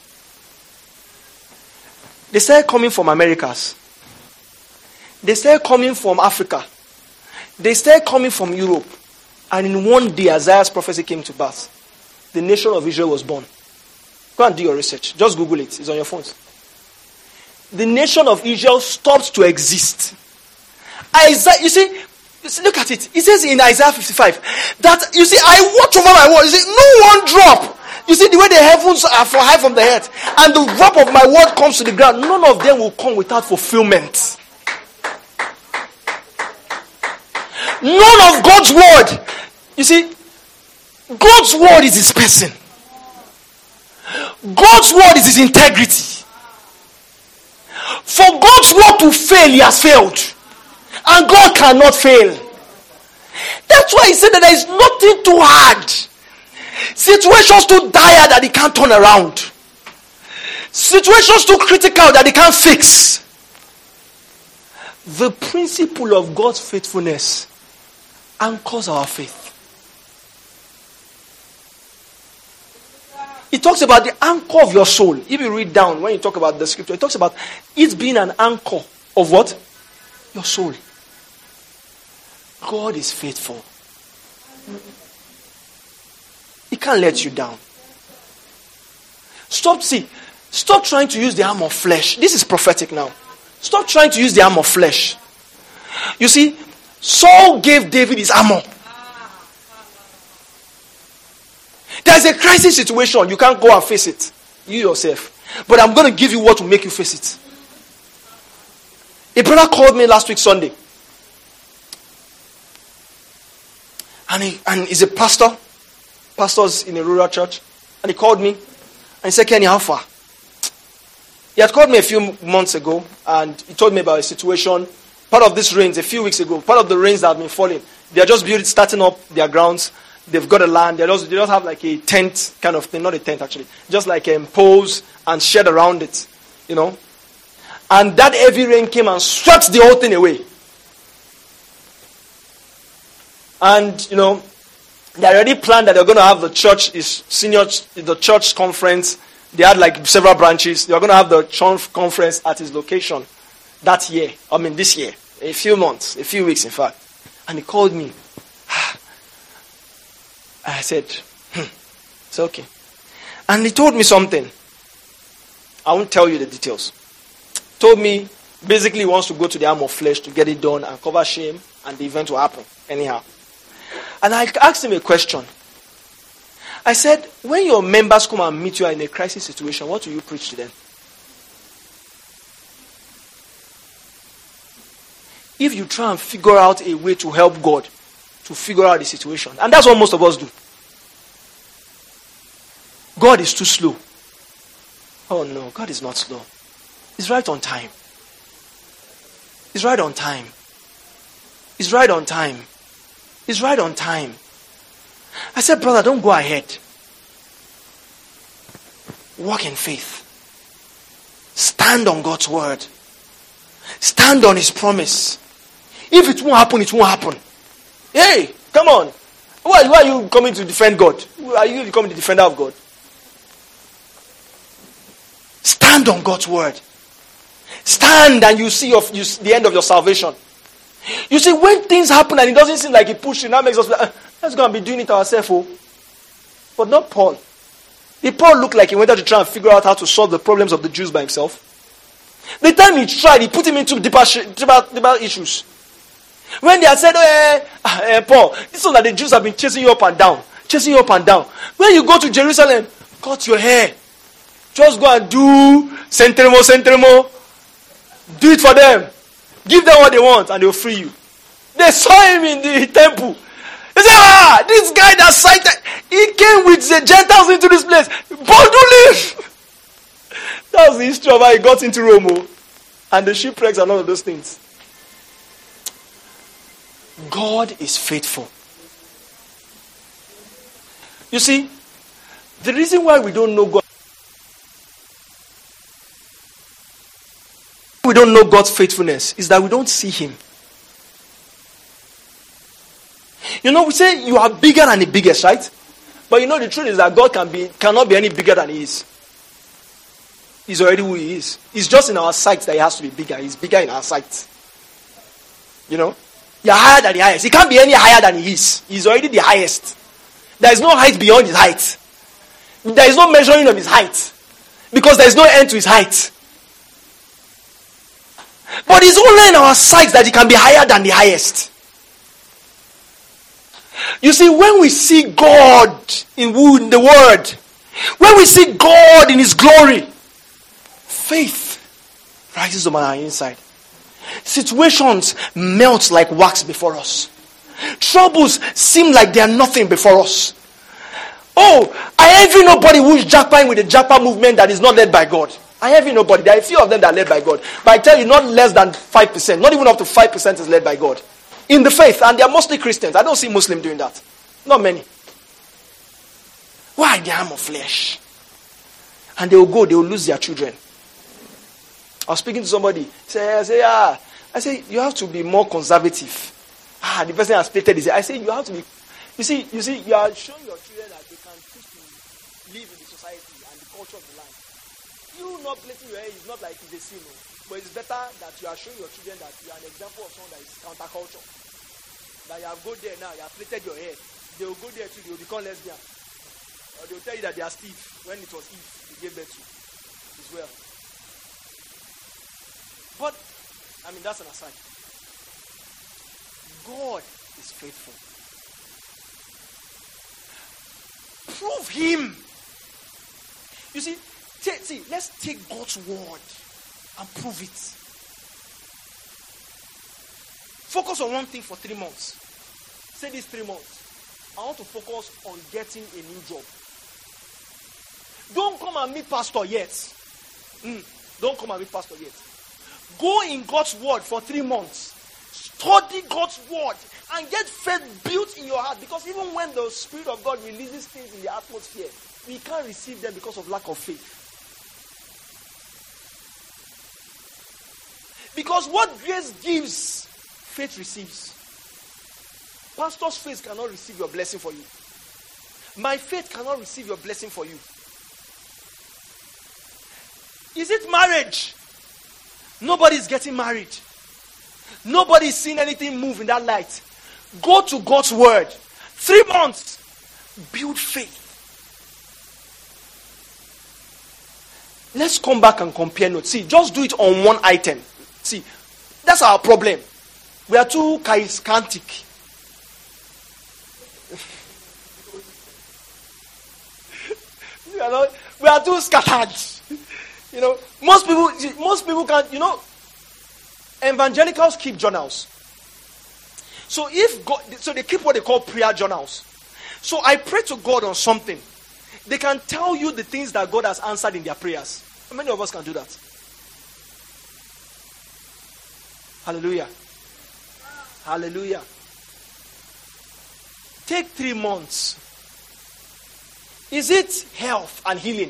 They started coming from Americas. They started coming from Africa. They started coming from Europe. And in one day, Isaiah's prophecy came to pass. The nation of Israel was born. Go and do your research. Just Google it. It's on your phones. The nation of Israel stopped to exist. Isaiah, you see, look at it. It says in Isaiah 55 that, you see, I watch over my word. You see, no one drop. You see, the way the heavens are for high from the earth, and the drop of my word comes to the ground, none of them will come without fulfillment. None of God's word. You see, God's word is his person. God's word is his integrity. For God's word to fail, he has failed. And God cannot fail. That's why he said that there is nothing too hard. Situations too dire that he can't turn around. Situations too critical that he can't fix. The principle of God's faithfulness anchors our faith. It talks about the anchor of your soul. If you read down, when you talk about the scripture, it talks about it being an anchor of what? Your soul. God is faithful. He can't let you down. Stop trying to use the arm of flesh. This is prophetic now. Stop trying to use the arm of flesh. You see, Saul gave David his armor. There's a crisis situation. You can't go and face it. You yourself. But I'm going to give you what will make you face it. A brother called me last week Sunday. And he's a pastor. Pastor's in a rural church. And he called me. And he said, Kenny, how far? He had called me a few months ago. And he told me about a situation. Part of this rains a few weeks ago. Part of the rains that have been falling. They are just starting up their grounds. They've got a land. They just have like a tent kind of thing. Not a tent actually. Just like poles and shed around it. You know. And that heavy rain came and swept the whole thing away. And, you know, they already planned that they're going to have the church conference. They had like several branches. They were going to have the church conference at his location that year. I mean, this year. A few weeks in fact. And he called me. I said, it's okay. And he told me something. I won't tell you the details. Told me, basically he wants to go to the arm of flesh to get it done and cover shame, and the event will happen anyhow. And I asked him a question. I said, when your members come and meet you in a crisis situation, what will you preach to them? If you try and figure out a way to help God to figure out the situation, and that's what most of us do. God is too slow. Oh no, God is not slow. He's right on time. He's right on time. He's right on time. He's right on time. I said, brother, don't go ahead. Walk in faith. Stand on God's word. Stand on his promise. If it won't happen, it won't happen. Hey, come on. Why are you coming to defend God? Are you becoming the defender of God? Stand on God's word. Stand and you see the end of your salvation. You see, when things happen and it doesn't seem like he pushed you, now makes us like, let's go and be doing it ourselves. Oh. But not Paul. Did Paul look like he wanted to try and figure out how to solve the problems of the Jews by himself? The time he tried, he put him into deeper issues. When they had said, Paul, this is that the Jews have been chasing you up and down. Chasing you up and down. When you go to Jerusalem, cut your hair. Just go and do centremo. Do it for them. Give them what they want and they'll free you. They saw him in the temple. They said, this guy that sighted, he came with the Gentiles into this place. Paul, do leave. That was the history of how he got into Rome. And the shipwrecks and all of those things. God is faithful. You see, the reason why we don't know God, we don't know God's faithfulness is that we don't see Him. You know, we say you are bigger than the biggest, right? But you know the truth is that God cannot be any bigger than He is. He's already who He is. It's just in our sight that He has to be bigger. He's bigger in our sight. You know? You're higher than the highest. He can't be any higher than He is. He's already the highest. There is no height beyond His height. There is no measuring of His height. Because there is no end to His height. But it's only in our sight that He can be higher than the highest. You see, when we see God in the Word, when we see God in His glory, faith rises on our inside. Situations melt like wax before us. Troubles seem like they are nothing before us. Oh, I envy nobody who is jackpotting with the jackpot movement that is not led by God. I envy nobody. There are a few of them that are led by God. But I tell you, not less than 5%. Not even up to 5% is led by God. In the faith. And they are mostly Christians. I don't see Muslims doing that. Not many. Why? The arm of flesh. And they will lose their children. I was speaking to somebody. I say, you have to be more conservative. The person has stated this. I say, you have to be. You see, you are showing your children that they can choose to live in the society and the culture of the land. You not plaiting your hair is not like it's a sin. But it's better that you are showing your children that you are an example of someone that is counterculture. That you have go there now, you have plaited your hair. They will go there too, they will become lesbian. Or they will tell you that they are Steve when it was Eve they gave birth to as well. But, that's an aside. God is faithful. Prove Him. You see, let's take God's word and prove it. Focus on one thing for 3 months. Say these 3 months. I want to focus on getting a new job. Don't come and meet pastor yet. Don't come and meet pastor yet. Go in God's word for 3 months. Study God's word and get faith built in your heart. Because even when the Spirit of God releases things in the atmosphere, we can't receive them because of lack of faith. Because what grace gives, faith receives. Pastor's faith cannot receive your blessing for you. My faith cannot receive your blessing for you. Is it marriage? Nobody is getting married. Nobody is seeing anything move in that light. Go to God's word. 3 months. Build faith. Let's come back and compare notes. See, just do it on one item. See, that's our problem. We are too charismatic. We are too scattered. Most people can't, evangelicals keep journals. So they keep what they call prayer journals. So I pray to God on something. They can tell you the things that God has answered in their prayers. How many of us can do that? Hallelujah. Hallelujah. Take 3 months. Is it health and healing?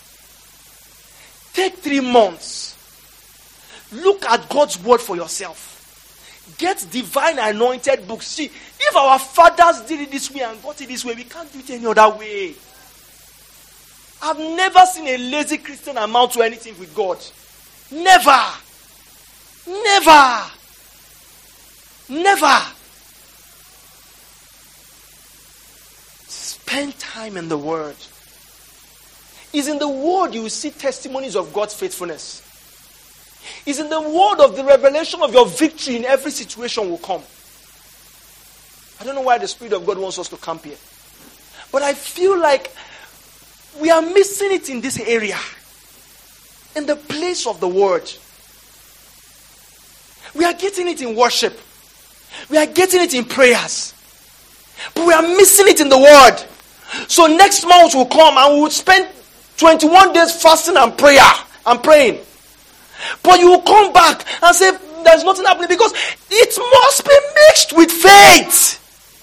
Take 3 months. Look at God's word for yourself. Get divine anointed books. See, if our fathers did it this way and got it this way, we can't do it any other way. I've never seen a lazy Christian amount to anything with God. Never. Never. Never. Spend time in the Word. It's in the Word you will see testimonies of God's faithfulness. It's in the Word of the revelation of your victory in every situation will come. I don't know why the Spirit of God wants us to camp here. But I feel like we are missing it in this area. In the place of the Word. We are getting it in worship. We are getting it in prayers. But we are missing it in the Word. So next month will come and we will spend 21 days fasting and prayer and praying. But you will come back and say there's nothing happening because it must be mixed with faith.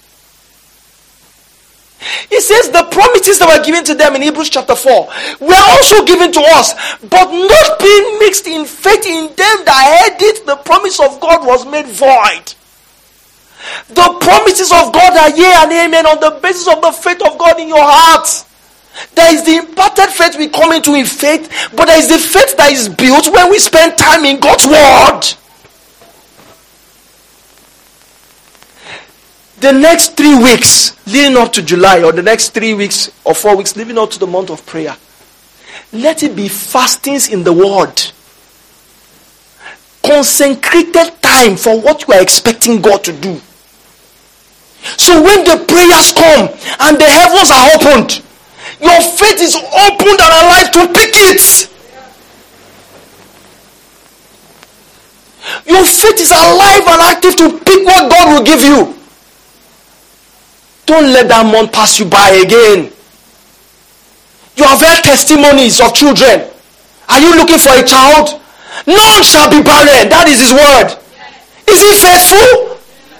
It says the promises that were given to them in Hebrews chapter 4 were also given to us, but not being mixed in faith in them that heard it, the promise of God was made void. The promises of God are yea and amen on the basis of the faith of God in your heart. There is the imparted faith we come into in faith, but there is the faith that is built when we spend time in God's Word. The next 3 weeks leading up to July, or the next 3 weeks or 4 weeks leading up to the month of prayer, let it be fastings in the Word. Consecrated time for what you are expecting God to do. So when the prayers come and the heavens are opened, your faith is opened and alive to pick it. Your faith is alive and active to pick what God will give you. Don't let that month pass you by again. You have heard testimonies of children. Are you looking for a child? None shall be barren. That is His word. Is He faithful?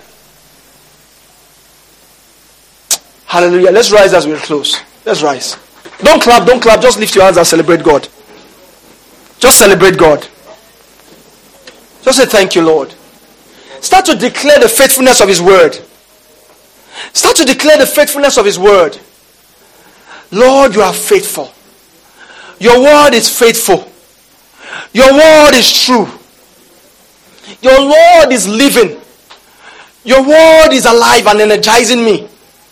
Hallelujah. Let's rise as we close. Let's rise. Don't clap, don't clap. Just lift your hands and celebrate God. Just celebrate God. Just say thank you, Lord. Start to declare the faithfulness of His word. Start to declare the faithfulness of His word. Lord, you are faithful. Your word is faithful. Your word is true. Your word is living. Your word is alive and energizing me.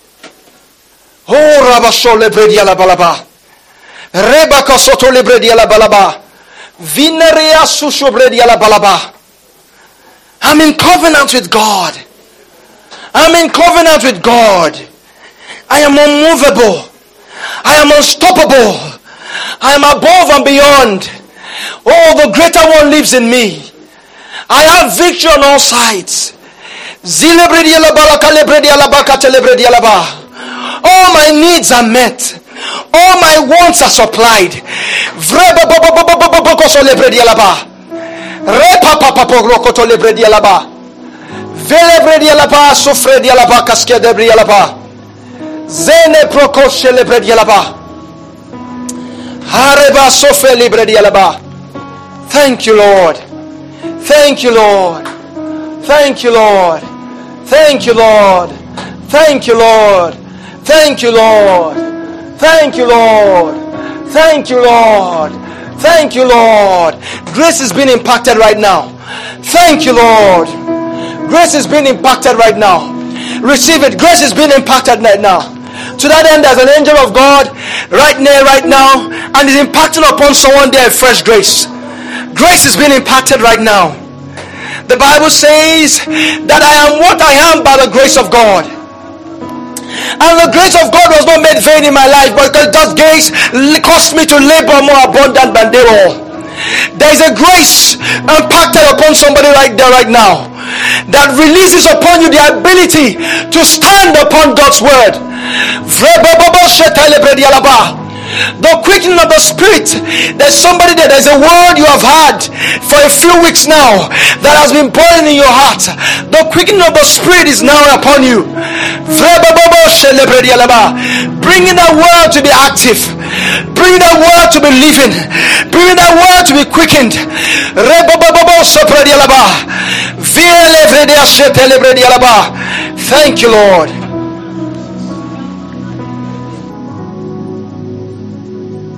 Oh, Rabasho lebredia la balaba. Rebaka soto lebredia la balaba. Vinerea susho bredia la balaba. I'm in covenant with God. I'm in covenant with God. I am unmovable. I am unstoppable. I am above and beyond. Oh, the greater one lives in me. I have victory on all sides. All my needs are met. All my wants are supplied. Zene prokoshe lebredialaba. Hareba sofe lebredialaba. Thank you, Lord. Thank you, Lord. Thank you, Lord. Thank you, Lord. Thank you, Lord. Thank you, Lord. Thank you, Lord. Thank you, Lord. Thank you, Lord. Grace is being impacted right now. Thank you, Lord. Grace is being impacted right now. Receive it. Grace is being impacted right now. To that end, there's an angel of God right near right now, and is impacting upon someone there fresh grace. Grace is being impacted right now. The Bible says that I am what I am by the grace of God. And the grace of God was not made vain in my life, but God's grace caused me to labor more abundant than they all. There is a grace impacted upon somebody right there right now that releases upon you the ability to stand upon God's word. The quickening of the Spirit. There's somebody there. There's a word you have had for a few weeks now that has been burning in your heart. The quickening of the Spirit is now upon you. Bringing that word to be active. Bringing that word to be living. Bringing that word to be quickened. Thank you, Lord.